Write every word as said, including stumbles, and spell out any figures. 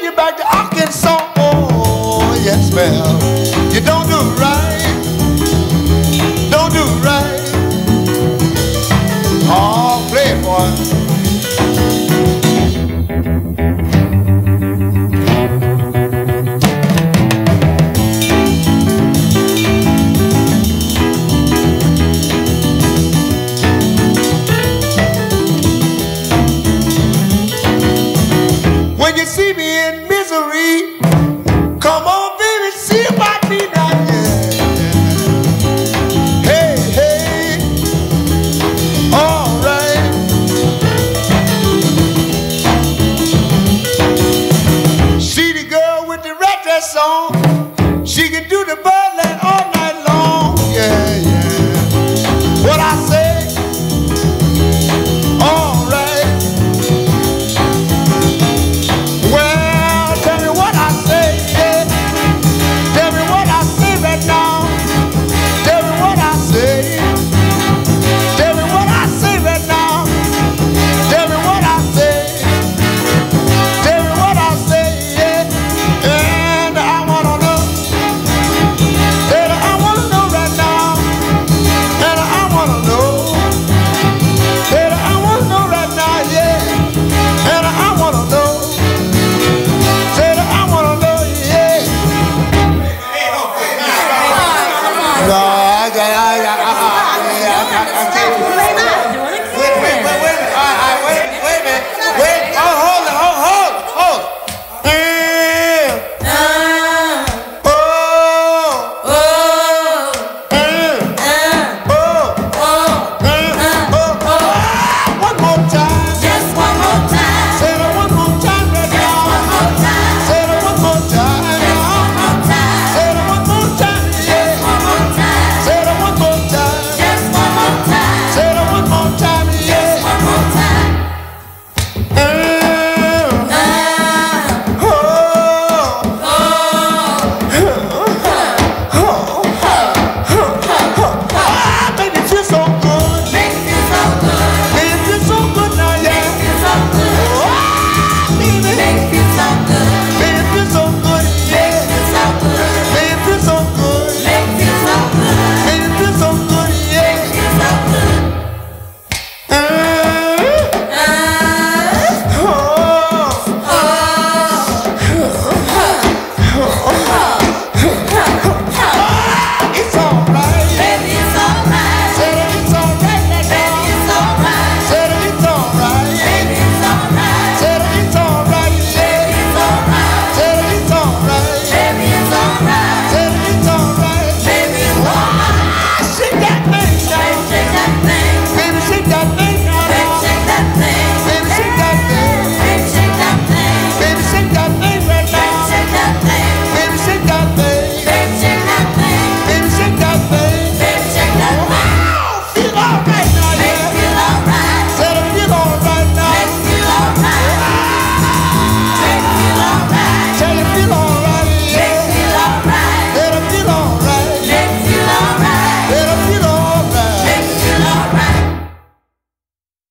you back to Arkansas. Oh, yes, ma'am. You don't do right. Don't do right. Oh, play it, boy. When you see me in misery, come on, baby, see about me now, yeah. Hey, hey, all right. See the girl with the red dress on, she can do the birdland all night long, yeah, yeah. What I say, all right. No, I got, I got, I got, I got, I got,